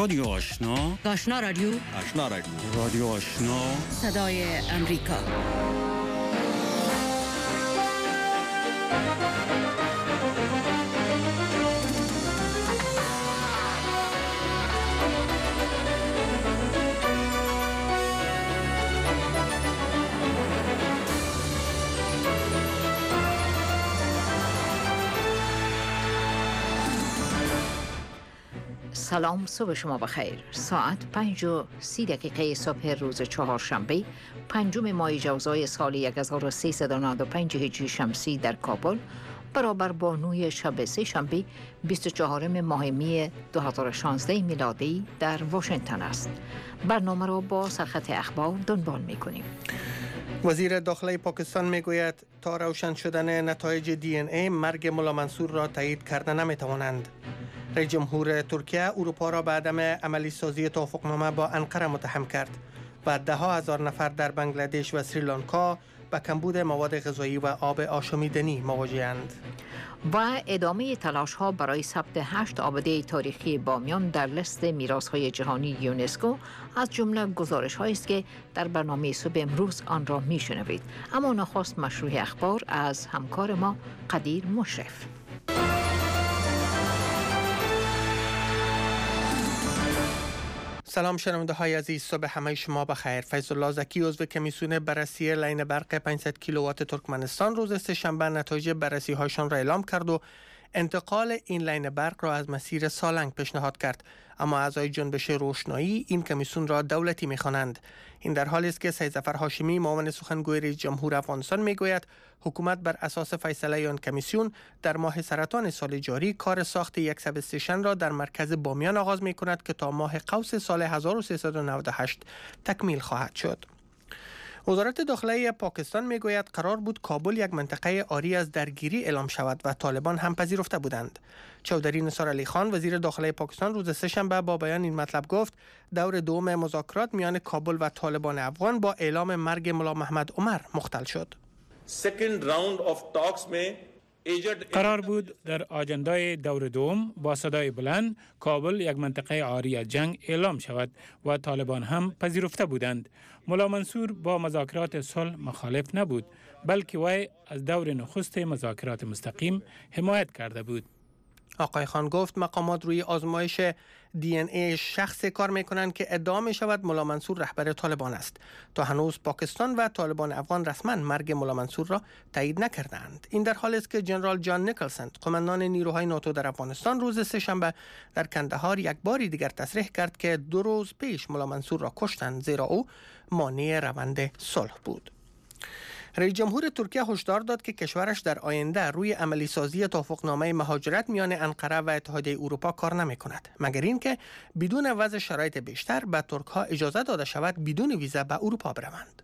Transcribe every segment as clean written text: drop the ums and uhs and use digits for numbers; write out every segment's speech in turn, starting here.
رادیو آشنا، آشنا رادیو، آشنا رادیو، رادیو آشنا، صدای امریکا. سلام، صبح شما بخیر. ساعت 5:30 صبح روز چهارشنبه 5 ماه جوزای سال 1395 هجری شمسی در کابل برابر با 9 شب سه شنبه 24 ماه می 2016 میلادی در واشنگتن است. برنامه را با سرخط اخبار دنبال می‌کنیم. وزیر داخلی پاکستان میگوید تا روشن شدن نتایج دی ان ای مرگ ملا منصور را تایید کرده نمیتوانند. رئیس جمهور ترکیه اروپا را به عدم عملی سازی توافقنامه با انقره متهم کرد و ده ها هزار نفر در بنگلادش و سریلانکا با کمبود مواد غذایی و آب آشامیدنی مواجه‌اند. و ادامه تلاش ها برای ثبت 8 آباده تاریخی بامیان در لیست میراث‌های جهانی یونسکو از جمله گزارش هایی است که در برنامه صبح امروز آن را میشنوید. اما نخست مشروع اخبار از همکار ما قدیر مشرف. سلام شنونده های عزیز، صبح همه شما بخیر. فیض الله زکی عضو کمیسیون بررسی لاین برق 500 کیلووات ترکمنستان روز سه‌شنبه نتایج بررسی هایشان را اعلام کرد و انتقال این لاین برق را از مسیر سالنگ پیشنهاد کرد، اما اعضای جنبش روشنایی این کمیسیون را دولتی می‌خوانند. این در حالی است که سید ظفر هاشمی معاون سخنگوی رئیس جمهور افغانستان میگوید حکومت بر اساس فیصله آن کمیسیون در ماه سرطان سال جاری کار ساخت یک سب استیشن را در مرکز بامیان آغاز می‌کند که تا ماه قوس سال 1398 تکمیل خواهد شد. وزارت داخلی پاکستان میگوید قرار بود کابل یک منطقه عاری از درگیری اعلام شود و طالبان هم پذیرفته بودند. چودری نثار علی خان وزیر داخلی پاکستان روز سه‌شنبه با بیان این مطلب گفت دور دوم مذاکرات میان کابل و طالبان افغان با اعلام مرگ ملا محمد عمر مختل شد. قرار بود در آجندای دور دوم با صدای بلند کابل یک منطقه عاری از جنگ اعلام شود و طالبان هم پذیرفته بودند. ملا منصور با مذاکرات صلح مخالف نبود، بلکه وی از دور نخست مذاکرات مستقیم حمایت کرده بود. آقای خان گفت مقامات روی آزمایش دی ان ای شخص کار میکنند که ادعا می شود ملا منصور رهبر طالبان است. تا هنوز پاکستان و طالبان افغان رسما مرگ ملا منصور را تایید نکردند. این در حالی است که جنرال جان نیکلسن قماندان نیروهای ناتو در افغانستان روز سه‌شنبه در کندهار یک بار دیگر تصریح کرد که 2 روز پیش ملا منصور را کشتند زیرا او مانع روند صلح بود. رئیس جمهور ترکیه هشدار داد که کشورش در آینده روی عملی سازی توافقنامه مهاجرت میان انقره و اتحادیه اروپا کار نمی کند، مگر اینکه بدون وضع شرایط بیشتر به ترک ها اجازه داده شود بدون ویزا به اروپا بروند.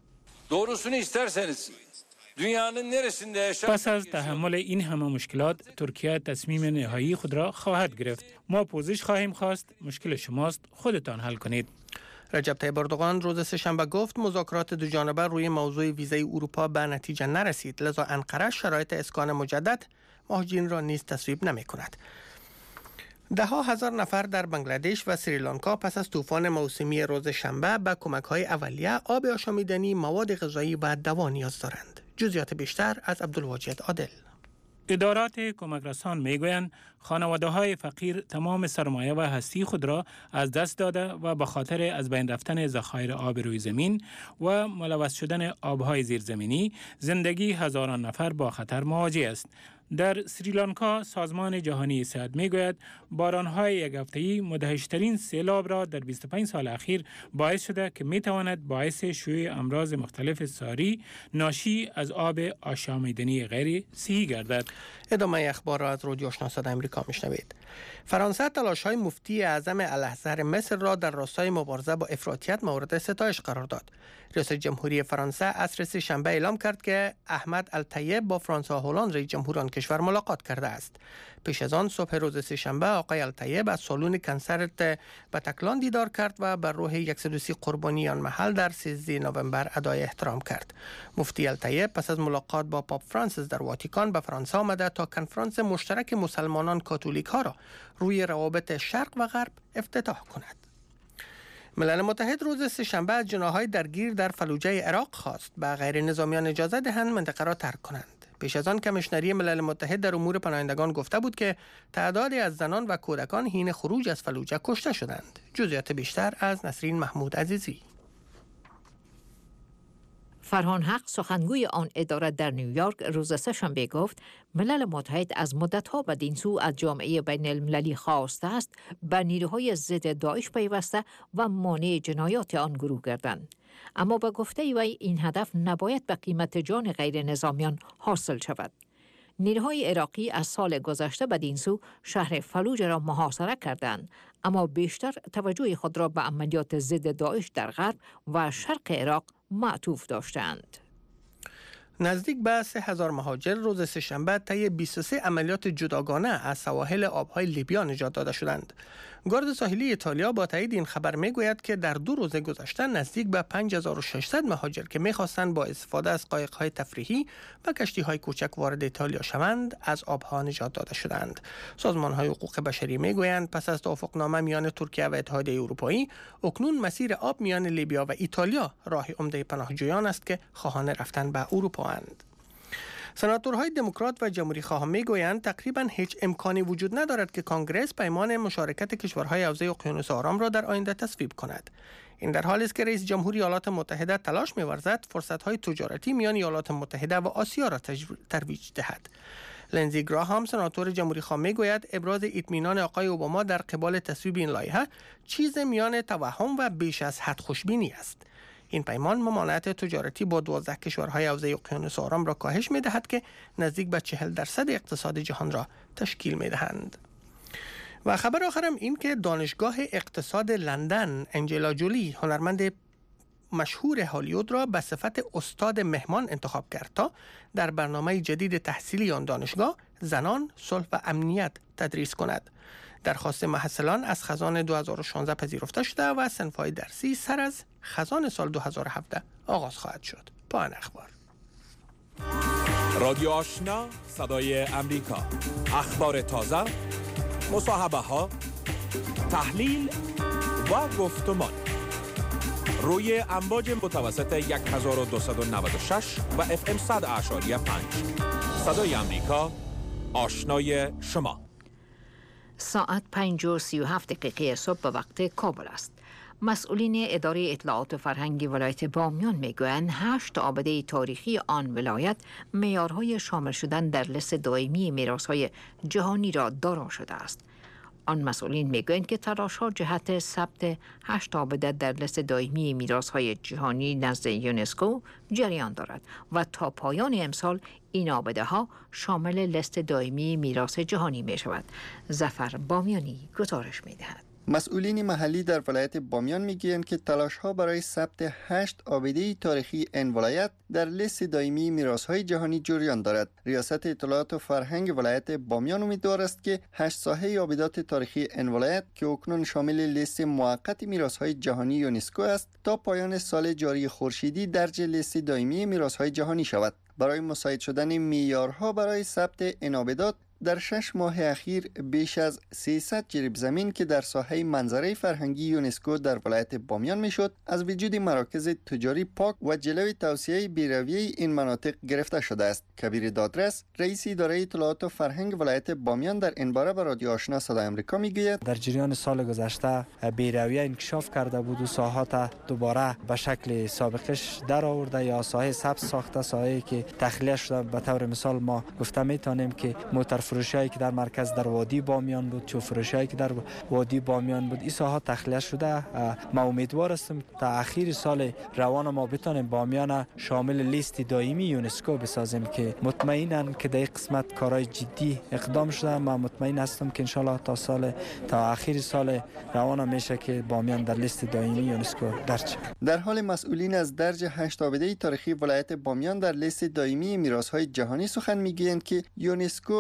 پس از تحمل این همه مشکلات ترکیه تصمیم نهایی خود را خواهد گرفت. ما پوزش خواهیم خواست، مشکل شماست، خودتان حل کنید. رجب طیب اردوغان روز سه‌شنبه گفت مذاکرات دو جانبه روی موضوع ویزای اروپا به نتیجه نرسید، لذا انقره شرایط اسکان مجدد مهاجرین را نیز تصویب نمی کند. ده ها هزار نفر در بنگلادش و سریلانکا پس از طوفان موسمی روز شنبه به کمک‌های اولیه، آب آشامیدنی، مواد غذایی و دوا نیاز دارند. جزئیات بیشتر از عبدالواجد عادل. ادارات کمک رسان میگویند خانواده‌های فقیر تمام سرمایه و هستی خود را از دست داده و به خاطر از بین رفتن ذخایر آب روی زمین و ملوث شدن آبهای زیرزمینی زندگی هزاران نفر با خطر مواجه است. در سریلانکا سازمان جهانی صحت میگوید باران‌های یک هفته‌ای مدهش‌ترین سیلاب را در 25 سال اخیر باعث شده که میتواند باعث شیوع امراض مختلف ساری ناشی از آب آشامیدنی غیر صحی گردد. ادامه اخبار را از رادیو آشنا صدای امریکا میشنوید. فرانسه تلاش‌های مفتی اعظم الازهر مصر را در راستای مبارزه با افراطیت مورد ستایش قرار داد. رئیس جمهوری فرانسه عصر سه‌شنبه اعلام کرد که احمد الطیب با فرانسوا هلند رئیس جمهور آن کشور ملاقات کرده است. پیش از آن صبح روز سه‌شنبه آقای الطیب از سالن کنسرت بتکلان دیدار کرد و بر روح 130 قربانی آن محل در 13 نوامبر ادای احترام کرد. مفتی الطیب پس از ملاقات با پاپ فرانسیس در واتیکان به فرانسه آمده تا کنفرانس مشترک مسلمانان کاتولیک ها را روی روابط شرق و غرب افتتاح کند. ملل متحد روز سه‌شنبه از جناح‌های درگیر در فلوجه عراق خواست به غیر نظامیان اجازه دهند منطقه را ترک کنند. پیش از آن کمیشنری ملل متحد در امور پناهندگان گفته بود که تعدادی از زنان و کودکان حین خروج از فلوجه کشته شدند. جزئیات بیشتر از نسرین محمود عزیزی. فرهان حق سخنگوی آن اداره در نیویورک روز سه‌شنبه گفت ملل متحد از مدت‌ها بدین سو از جامعه بین المللی خواسته است به نیروهای ضد داعش پیوسته و مانع جنایات آن گروه گردند. اما به گفته وی این هدف نباید به قیمت جان غیر نظامیان حاصل شود. نیروهای عراقی از سال گذشته بدین سو شهر فلوجه را محاصره کردند، اما بیشتر توجه خود را به عملیات ضد داعش در غرب و شرق عراق معطوف داشتند. نزدیک به 3000 مهاجر روز سه‌شنبه طی 23 عملیات جداگانه از سواحل آبهای لیبیا نجات داده شدند. گارد ساحلی ایتالیا با تایید این خبر میگوید که در 2 روز گذشته نزدیک به 5600 مهاجر که میخواستند با استفاده از قایق‌های تفریحی و کشتی‌های کوچک وارد ایتالیا شوند از آبها نجات داده شدند. سازمان‌های حقوق بشری میگویند پس از توافقنامه میان ترکیه و اتحادیه اروپایی اکنون مسیر آب میان لیبیا و ایتالیا راه عمده پناهجویان است که خواهان رفتن به اروپا اند. سناتورهای دموکرات و جمهوری خواها میگویند تقریبا هیچ امکانی وجود ندارد که کنگره پیمان مشارکت کشورهای حوزه اقیانوس آرام را در آینده تصویب کند. این در حالی است که رئیس جمهور ایالات متحده تلاش می‌ورزد فرصت‌های تجارتی میان ایالات متحده و آسیا را ترویج دهد. لنزی گراهام سناتور جمهوری خواه میگوید ابراز اطمینان آقای اوباما در قبال تصویب این لایحه چیز میان توهم و بیش از حد خوشبینی است. این پیمان ممانعت تجارتی با 12 کشورهای حوزه اقیانوس آرام را کاهش می‌دهد که نزدیک به 40% اقتصاد جهان را تشکیل می‌دهند. و خبر آخرم این که دانشگاه اقتصاد لندن انجلا جولی هنرمند مشهور هالیوود را به صفت استاد مهمان انتخاب کرد تا در برنامه جدید تحصیلی آن دانشگاه زنان، صلح و امنیت تدریس کند. درخواست محصلان از خزان 2016 پذیرفته شده و صنف‌های درسی سر از خزان سال 2017 آغاز خواهد شد. پایان اخبار. رادیو آشنا صدای امریکا، اخبار تازه، مصاحبه ها، تحلیل و گفتمان روی امواج متوسط 1296 و FM 100.5. صدای امریکا، آشنای شما. ساعت 5:37 صبح به وقت کابل است. مسئولین اداره اطلاعات و فرهنگی ولایت بامیان میگویند 8 آبده تاریخی آن ولایت معیارهای شامل شدن در لیست دائمی میراث‌های جهانی را دارا شده است. آن مسئولین میگویند که تلاش‌ها جهت ثبت 8 آبده در لیست دائمی میراث‌های جهانی نزد یونسکو جریان دارد و تا پایان امسال این آبده‌ها شامل لیست دائمی میراث جهانی می‌شود. ظفر بامیانی گزارش می‌دهد. مسئولین محلی در ولایت بامیان میگویند که تلاش‌ها برای ثبت 8 آبده تاریخی این ولایت در لیست دائمی میراث‌های جهانی جریان دارد. ریاست اطلاعات و فرهنگ ولایت بامیان امیدوار است که 8 ساحه آبدات تاریخی این ولایت که اکنون شامل لیست موقت میراث‌های جهانی یونسکو است تا پایان سال جاری خورشیدی درج لیست دائمی میراث‌های جهانی شود. برای مساعد شدن معیارها برای ثبت این آبدات در 6 ماه اخیر بیش از 300 جریب زمین که در ساحه منظره فرهنگی یونسکو در ولایت بامیان میشد از وجود مراکز تجاری پاک و جلوی توسعه بی‌رویه این مناطق گرفته شده است. کبیر دادرس رئیس اداره اطلاعات و فرهنگ ولایت بامیان در این باره به رادیو آشنا صدای آمریکا میگوید در جریان سال گذشته بی‌رویه انکشاف کرده بود و ساحات دوباره به شکل سابقش در آورده یا ساحه سبز ساخته، ساحه‌ای که تخلیه شده. به طور مثال ما گفته میتونیم که موتر فروشی که در مرکز در وادی بامیان بود، چو فروشی که در وادی بامیان بود، این ساحات تخلیه شده. ما امیدوار هستیم تا اخیر سال روان ما بتونیم بامیان شامل لیست دائمی یونسکو بسازیم که مطمئنم که در این قسمت کارهای جدی اقدام شده. ما مطمئن هستم که انشالله تا اخیر سال روان میشه که بامیان در لیست دائمی یونسکو درج. در حال مسئولین از درج 8 آبده تاریخی ولایت بامیان در لیست دائمی میراث‌های جهانی سخن میگویند که یونسکو یا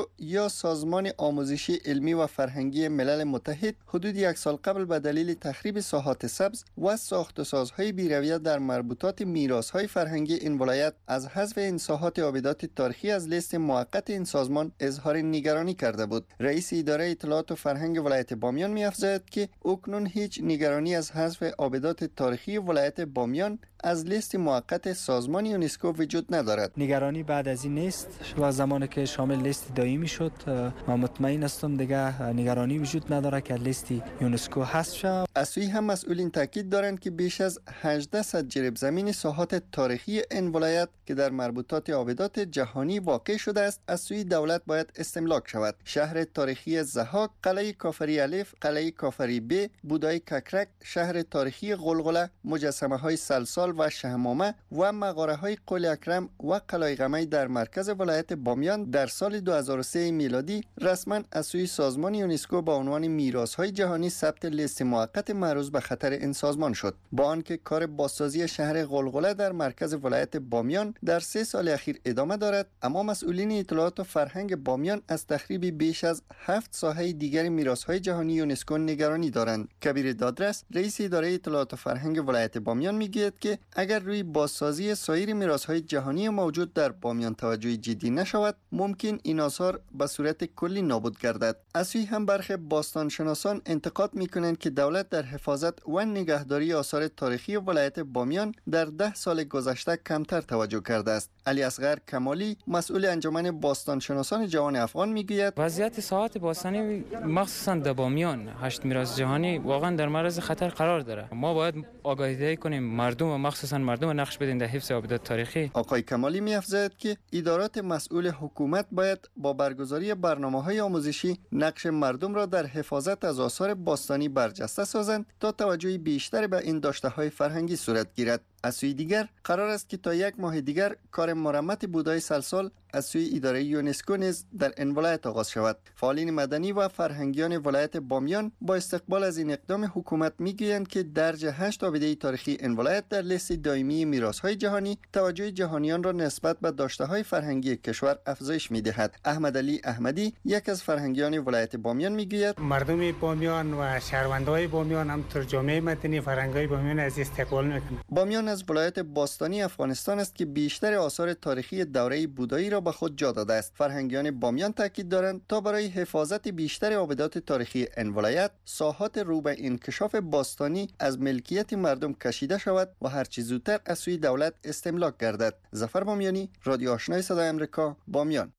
نایجریا سازمان آموزشی علمی و فرهنگی ملل متحد حدود 1 سال قبل به دلیل تخریب ساحات سبز و ساخت و سازهای بی‌رویه در مربوطات میراث‌های فرهنگی این ولایت از حذف این ساحات آبدات تاریخی از لیست موقت این سازمان اظهار نگرانی کرده بود. رئیس اداره اطلاعات و فرهنگ ولایت بامیان می‌افزاید که اکنون هیچ نگرانی از حذف آبدات تاریخی ولایت بامیان از لیست موقت سازمان یونسکو وجود ندارد. نگرانی بعد از این نیست و زمانی که شامل لیست دائمی شد من مطمئن هستم دیگه نگرانی وجود نداره که لیست یونسکو حذف شود. از سوی هم مسئولین تاکید دارند که بیش از 1800 جریب زمین ساحات تاریخی این ولایت که در مربوطات آبدات جهانی واقع شده است از سوی دولت باید استملاک شود. شهر تاریخی ضحاک، قلعه کافری الف، قلعه کافری ب، بودای ککرک، شهر تاریخی غلغله، مجسمه‌های سلسال و شهمامه و مغاره‌های قلی اکرم و قلعه قمه در مرکز ولایت بامیان در سال 2003 میلادی رسما از سوی سازمان یونسکو با عنوان میراث‌های جهانی ثبت لیست موقت معرض به خطر این سازمان شد. با آنکه کار بازسازی شهر غلغله در مرکز ولایت بامیان در 3 سال اخیر ادامه دارد، اما مسئولین اطلاعات و فرهنگ بامیان از تخریب بیش از 7 ساحه دیگر میراث‌های جهانی یونسکو نگرانی دارند. کبیر دادرس، رئیس اداره اطلاعات و فرهنگ ولایت بامیان میگوید که اگر روی بازسازی سایر میراث‌های جهانی موجود در بامیان توجه جدی نشود، ممکن این آثار به صورت کلی نابود گردد. از سوی هم برخی باستانشناسان انتقاد میکنند که دولت در حفاظت و نگهداری آثار تاریخی ولایت بامیان در 10 سال گذشته کمتر توجه کرده است. علی اصغر کمالی، مسئول انجمن باستانشناسان جوان افغان میگوید وضعیت ساحات باستانی مخصوصا در بامیان 8 میراث جهانی واقعا در معرض خطر قرار داره. ما باید آگاهی دهی کنیم مردم و مخصوصا مردم نقش بدین در حفظ آبدات تاریخی. آقای کمالی می‌افزاید که ادارات مسئول حکومت باید با برگزاری برنامه‌های آموزشی نقش مردم را در حفاظت از آثار باستانی برجسته سازند تا توجه بیشتری به این داشته‌های فرهنگی صورت گیرد. از سوی دیگر قرار است که تا 1 ماه دیگر کار مرمت بودای سلسال از سوی اداره یونسکو نیز در این ولایت آغاز شود. فعالین مدنی و فرهنگیان ولایت بامیان با استقبال از این اقدام حکومت میگویند که درج 8 آبده تاریخی این ولایت در لیست دائمی میراث‌های جهانی توجه جهانیان را نسبت به داشته‌های فرهنگی کشور افزایش می‌دهد. احمد علی احمدی، یک از فرهنگیان ولایت بامیان میگوید مردم بامیان و شهروندان بامیان هم ترجمه مدنی فرهنگی بامیان از استقبال می‌کنند. بامیان از ولایت باستانی افغانستان است که بیشتر آثار تاریخی دوره بودایی را به خود جا داده است. فرهنگیان بامیان تاکید دارند تا برای حفاظت بیشتر آبدات تاریخی این ولایت ساحات رو به انکشاف باستانی از ملکیت مردم کشیده شود و هر چه زودتر از سوی دولت استملاک گردد. ظفر بامیانی، رادیو آشنای صدای آمریکا، بامیان.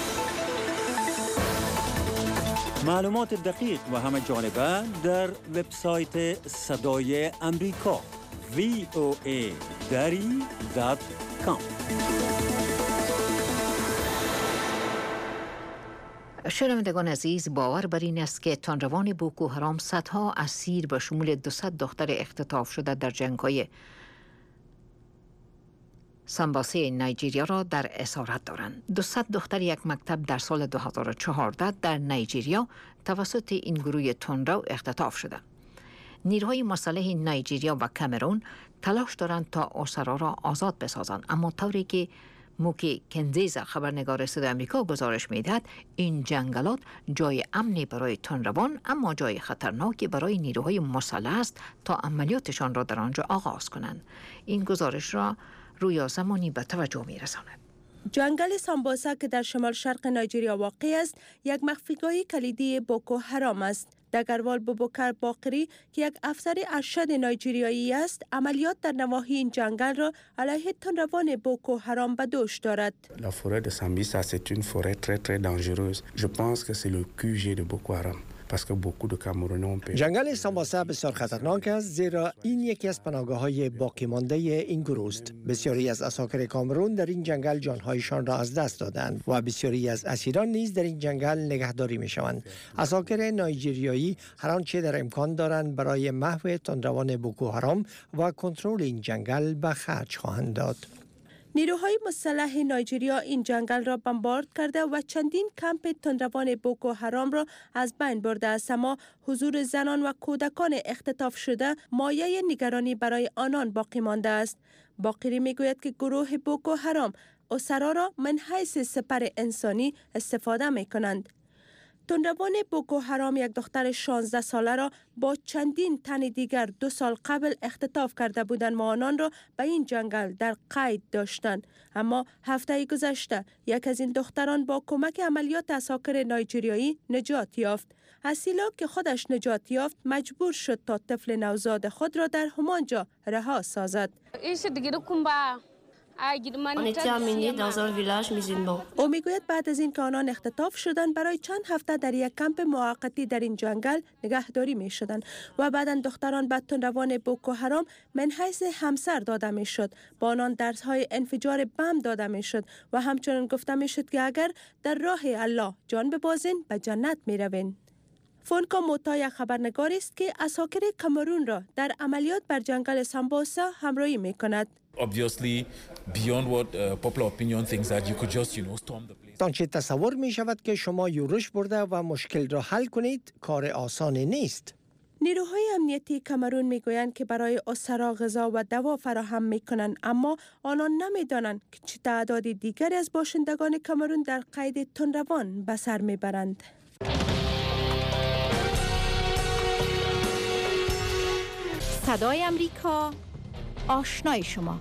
معلومات دقیق و همه جانبه در وبسایت صدای آمریکا voa.com. شنوندگان عزیز، باور بر این است که تندروان بوکو حرام صدها اسیر به شمول 200 دختر اختطاف شده در جنگ‌های سمباسه نیجریه را در اسارت دارند. 200 دختر یک مکتب در سال 2014 در نیجریه توسط این گروه تندرو اختطاف شده. نیروهای مسلح نیجریه و کامرون تلاش دارند تا اسرا را آزاد بسازند، اما طوری که موکی کنزیزا خبرنگار صدای آمریکا گزارش میدهد این جنگلات جای امنی برای تندروان اما جای خطرناکی برای نیروهای مسلح است تا عملیاتشان را در آنجا آغاز کنند. این گزارش را رویا زمانی به توجه میرساند. جنگل سامباسا که در شمال شرق نیجریه واقع است، یک مخفیگاه کلیدی بوکو حرام است. دگروال بوبکر باقری که یک افسر ارشد نایجریایی است، عملیات در نواحی این جنگل را علیه تندروان بوکو حرام به دوش دارد. La forêt de Sambisa c'est une forêt très très dangereuse. Je pense que c'est le QG de Boko Haram. جنگل سامباسا بسیار خطرناک است زیرا این یکی از پناهگاه‌های باقی مانده این گروه است. بسیاری از اساکر کامرون در این جنگل جانهایشان را از دست دادند و بسیاری از اسیران نیز در این جنگل نگهداری می‌شوند. اساکر نایجریایی هر آنچه در امکان دارند برای محو تندروان بوکو حرام و کنترل این جنگل به خرج خواهند داد. نیروهای مسلح نایجریا این جنگل را بمبارد کرده و چندین کمپ تندروان بوکو حرام را از بین برده است، اما حضور زنان و کودکان اختطاف شده مایه نگرانی برای آنان باقی مانده است. باقری میگوید که گروه بوکو حرام اسرا را من حیث سپر انسانی استفاده می کنند. تندروان بوکو حرام یک دختر 16 ساله را با چندین تن دیگر 2 سال قبل اختطاف کرده بودند و آنان را به این جنگل در قید داشتند. اما هفته گذشته یک از این دختران با کمک عملیات عساکر نایجریایی نجات یافت. اسیلا که خودش نجات یافت مجبور شد تا طفل نوزاد خود را در همانجا رها سازد. او میگوید بعد از این که آنان اختطاف شدند برای چند هفته در یک کمپ موقتی در این جنگل نگهداری می شدند و بعدا دختران به تندروان بوکو حرام من حیث همسر داده می شد. با آنان درس‌های انفجار بم داده می شد و همچنین گفته می شد که اگر در راه الله جان ببازین به جنت می روین. فونکا موتا یک خبرنگاری است که عساکر کامرون را در عملیات بر جنگل سامبوسا همراهی می کند. Obviously, beyond what popular opinion thinks that you could just, storm the place. آنچه تصور می شود که شما یورش برده و مشکل را حل کنید کار آسانی نیست. نیروهای امنیتی کامرون میگویند که برای اسرا غذا و دوا فراهم میکنند، اما آنان نمیدانند که چه تعداد دیگری از باشندگان کامرون در قید تندروان به سر میبرند. صدای امریکا، آشنای شما.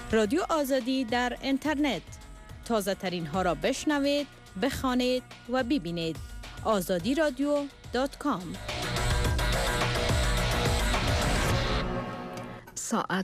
رادیو آزادی در اینترنت. تازه ترین ها را بشنوید، بخوانید و ببینید. azadiradio.com. ساعت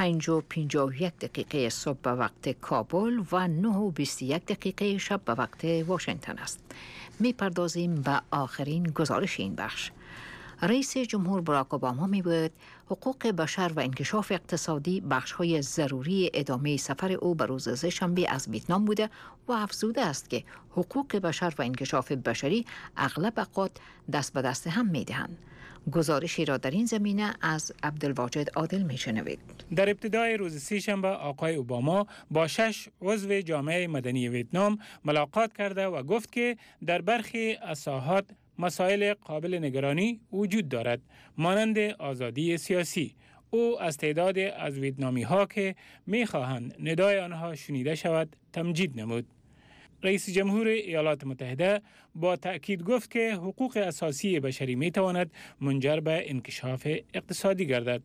5:51 صبح به وقت کابل و 9:21 شب به وقت واشنگتن است. می پردازیم به آخرین گزارش این بخش. رئیس جمهور باراک اوباما می بود حقوق بشر و انکشاف اقتصادی بخش‌های ضروری ادامه سفر او به روز سه‌شنبه از ویتنام بوده و افزوده است که حقوق بشر و انکشاف بشری اغلب اوقات دست به دست هم می دهند. گزارشی را در این زمینه از عبدالواجد عادل میشنوید. در ابتدای روز سه‌شنبه آقای اوباما با 6 عضو جامعه مدنی ویتنام ملاقات کرده و گفت که در برخی از ساحات مسائل قابل نگرانی وجود دارد، مانند آزادی سیاسی. او از تعداد از ویتنامی ها که می خواهند ندای آنها شنیده شود تمجید نمود. رئیس جمهور ایالات متحده با تأکید گفت که حقوق اساسی بشری می تواند منجر به انکشاف اقتصادی گردد.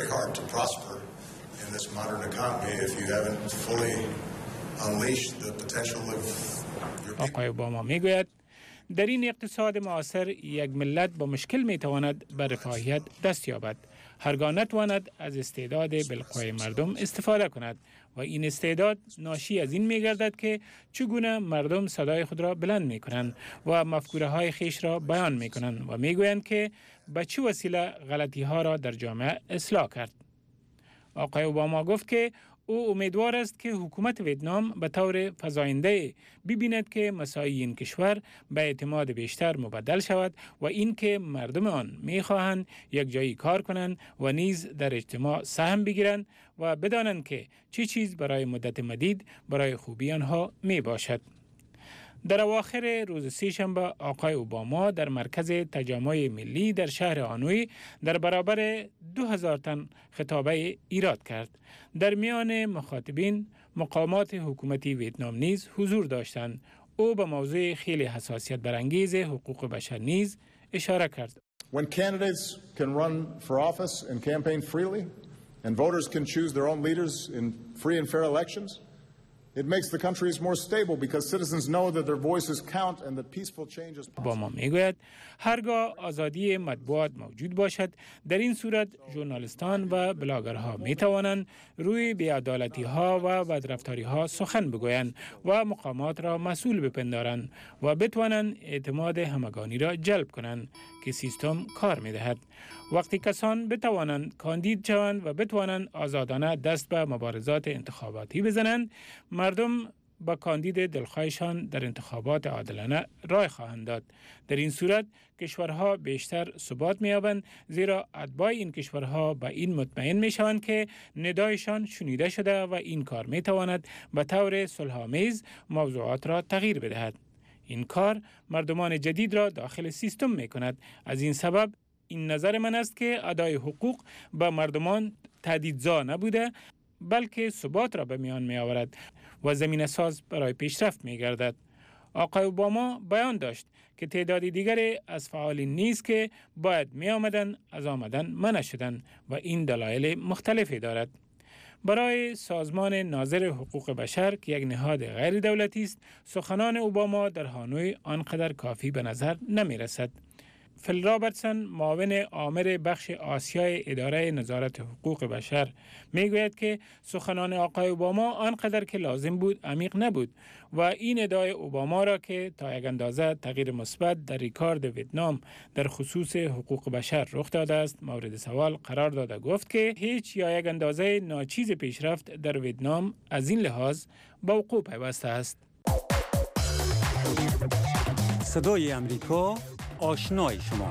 آقای اوباما می گوید در این اقتصاد معاصر یک ملت با مشکل می تواند به رفاهیت دست یابد هرگاه نتواند از استعداد بالقوه مردم استفاده کند و این استعداد ناشی از این می گردد که چگونه مردم صدای خود را بلند می کنند و مفکوره های خیش را بیان می کنند و می گویند که به چه وسیله غلطی ها را در جامعه اصلاح کرد. آقای اوباما گفت که او امیدوار است که حکومت ویتنام به طور فزاینده ببیند که مسائل این کشور به اعتماد بیشتر مبدل شود و اینکه مردم آن می‌خواهند یک جایی کار کنند و نیز در اجتماع سهم بگیرند و بدانند که چه چیز برای مدت مدید برای خوبی آنها می باشد. در اواخر روز سه‌شنبه آقای اوباما در مرکز تجمع ملی در شهر هانوی در برابر 2000 تن خطابه ایراد کرد. در میان مخاطبین مقامات حکومتی ویتنام نیز حضور داشتند. او به موضوع خیلی حساسیت برانگیز حقوق بشر نیز اشاره کرد. When candidates can run for office and campaign freely and voters can choose their own leaders in free and fair elections, it makes the countries more stable because citizens know that their voices count and that peaceful change is possible. اوباما میگوید هرگاه آزادی مطبوعات موجود باشد در این صورت ژورنالیستان و بلاگرها می توانند روی بی‌عدالتی ها و بدرفتاری ها سخن بگویند و مقامات را مسئول بپندارند و بتوانند اعتماد همگانی را جلب کنند که سیستم کار می دهد. وقتی کسان بتوانند کاندید شوند و بتوانند آزادانه دست به مبارزات انتخاباتی بزنند، مردم با کاندید دلخواهشان در انتخابات عادلانه رای خواهند داد. در این صورت کشورها بیشتر ثبات می‌یابند، زیرا اتباع این کشورها به این مطمئن می‌شوند که ندایشان شنیده شده و این کار می‌تواند به طور صلح‌آمیز موضوعات را تغییر بدهد. این کار مردمان جدید را داخل سیستم می‌کند. از این سبب این نظر من است که ادای حقوق به مردمان تهدیدزا نبوده بلکه ثبات را به میان می آورد و زمینه ساز برای پیشرفت می گردد. آقای اوباما بیان داشت که تعداد دیگری از فعالین نیز که باید می آمدن از آمدن منع شدند و این دلایل مختلفی دارد. برای سازمان ناظر حقوق بشر که یک نهاد غیر دولتی است، سخنان اوباما در هانوی آنقدر کافی به نظر نمی رسد. فیل رابرتسون معاون آمر بخش آسیای اداره نظارت حقوق بشر میگوید که سخنان آقای اوباما آنقدر که لازم بود عمیق نبود و این ادعای اوباما را که تا یک اندازه تغییر مثبت در ریکارد ویتنام در خصوص حقوق بشر رخ داده است مورد سوال قرار داده. گفت که هیچ یا یک اندازه ناچیز پیشرفت در ویتنام از این لحاظ به وقوع پیوسته است. صدای امریکا آشنای شما.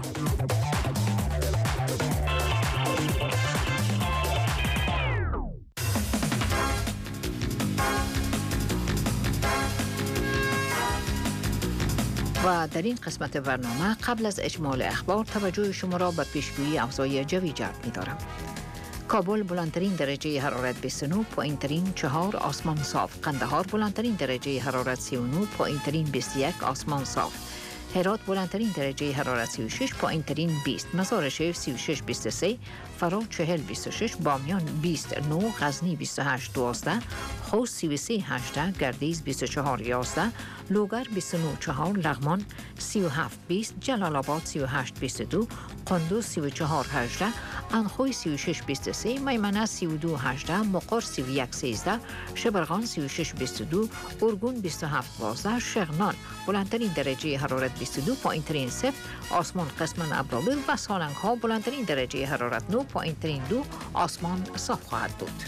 و در این قسمت برنامه قبل از اجمال اخبار توجه شما را به پیشگویی اوضاع جوی جلب می‌دارم. کابل بلندترین درجه حرارت 29، پایین‌ترین 4 آسمان صاف. قندهار بلندترین درجه حرارت 39، پایین‌ترین 21 آسمان صاف. هرات بلندترین درجه حرارت 36، پایینترین 20، مزار شریف 36 23، فرا 40 26، بامیان 29، غزنی 28 12، خوست 33 18، گردیز 24 11، لوگر 29 4، لغمان 37 20، جلال آباد 38 22، قندوز 34 18، انخوی 36 23، میمنه 32 18، مقر 31 13، شبرغان 36 22، ارگون 27 12، شغنان بلندترین درجه حرارت 22، پایینترین 0، آسمان قسما ابرآلود و سالنگ ها بلندترین درجه حرارت 9، پایینترین 2، آسمان صاف خواهد بود.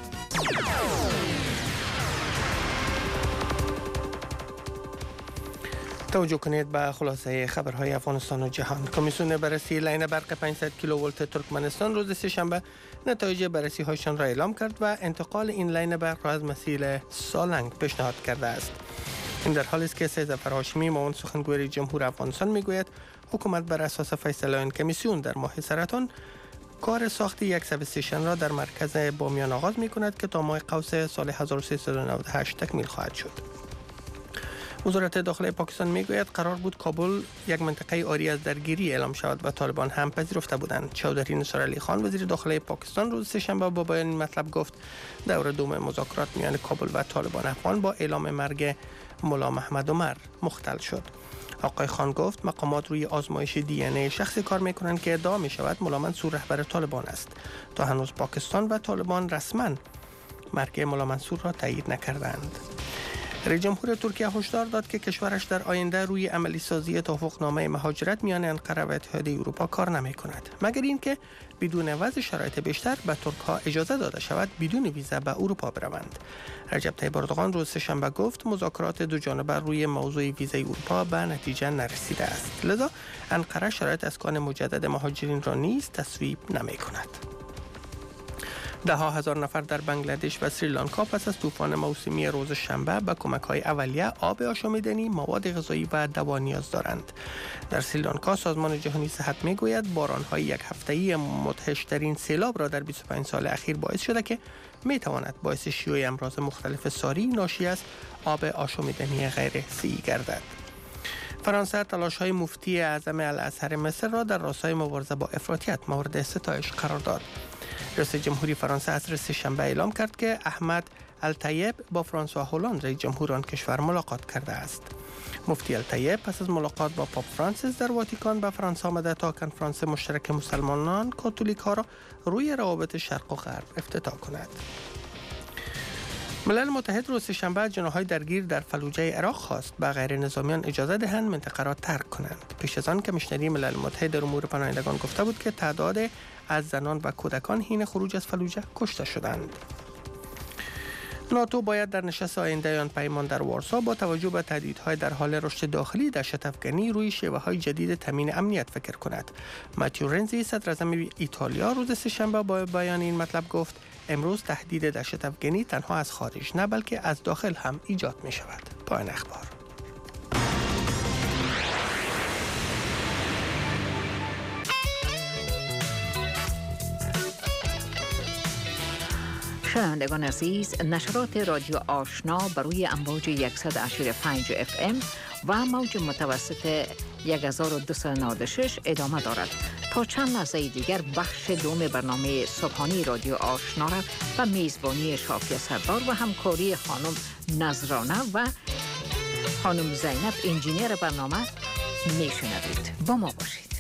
توجه کنید به خلاصه خبرهای افغانستان و جهان. کمیسیون بررسی لاین برق 500 کیلوولت ترکمنستان روز سه‌شنبه نتایج بررسی هایشان را اعلام کرد و انتقال این لاین برق را از مسیر سالنگ پیشنهاد کرده است. این در حالی است که سید ظفر هاشمی معاون سخنگوی جمهور افغانستان میگوید حکومت بر اساس فیصله این کمیسیون در ماه سرطان کار ساخت یک سب استیشن را در مرکز بامیان آغاز می کند که تا ماه قوس سال 1398 تکمیل خواهد شد. وزارت داخلی پاکستان میگوید قرار بود کابل یک منطقه عاری از درگیری اعلام شود و طالبان هم پذیرفته بودند. چودری نصار علی خان وزیر داخلی پاکستان روز سه‌شنبه با بیان این مطلب گفت دور دوم مذاکرات میان کابل و طالبان افغان با اعلام مرگ ملا محمد عمر مختل شد. آقای خان گفت مقامات روی آزمایش دی ان ای شخصی کار میکنند که ادعا می شود ملا منصور رهبر طالبان است. تا هنوز پاکستان و طالبان رسما مرگ ملا منصور را تایید نکردند. رئیس جمهور ترکیه هشدار داد که کشورش در آینده روی عملی سازی توافقنامه مهاجرت میان انقره و اتحادیه اروپا کار نمی کند، مگر اینکه بدون وضع شرایط بیشتر به ترک‌ها اجازه داده شود بدون ویزا به اروپا بروند. رجب طیب اردوغان روز سه‌شنبه گفت مذاکرات دو جانبه روی موضوع ویزای اروپا به نتیجه نرسیده است، لذا انقره شرایط اسکان مجدد مهاجرین را نیز تصویب نمی کند. ده ها هزار نفر در بنگلادش و سریلانکا پس از طوفان موسمی روز شنبه به کمک‌های اولیه، آب آشامیدنی، مواد غذایی و دوا نیاز دارند. در سریلانکا سازمان جهانی صحت میگوید باران‌های یک هفته‌ای مدهش‌ترین سیلاب را در 25 سال اخیر باعث شده که میتواند باعث شیوع امراض مختلف ساری ناشی از آب آشامیدنی غیر صحی گردد. فرانسه تلاش‌های مفتی اعظم الازهر مصر را در راستای مبارزه با افراطیت مورد ستایش قرار داد. رئیس جمهوری فرانسه عصر سه‌شنبه اعلام کرد که احمد الطیب با فرانسوا هولند رئیس جمهور آن کشور ملاقات کرده است. مفتی الطیب پس از ملاقات با پاپ فرانسیس در واتیکان به فرانسه آمده تا کنفرانس مشترک مسلمانان کاتولیک ها را روی روابط شرق و غرب افتتاح کند. ملل متحد روز سه‌شنبه جناح‌های درگیر در فلوجه عراق خواست به غیر نظامیان اجازه دهند منطقه را ترک کنند. پیش از آن کمیشنری ملل متحد در امور پناهندگان گفته بود که تعداد از زنان و کودکان حین خروج از فلوجه کشته شدند. ناتو باید در نشست آینده آن پیمان در وارسا با توجه به تهدیدهای در حال رشد داخلی دهشت‌افکنی روی شیوه‌های جدید تامین امنیت فکر کند. ماتیو رنزی صدراعظم ایتالیا روز سه‌شنبه با بیان این مطلب گفت امروز تهدید دهشت‌افکنی تنها از خارج نه بلکه از داخل هم ایجاد می شود. پایان اخبار. شنوندگان عزیز، نشرات رادیو آشنا بر روی امواج 100.5 FM و موج متوسط 1296 ادامه دارد. تا چند لحظه دیگر بخش دوم برنامه صبحانی رادیو آشنا را به میزبانی شافیه سردار و همکاری خانم نظرانه و خانم زینب انجینیر برنامه میشنوید. با ما باشید.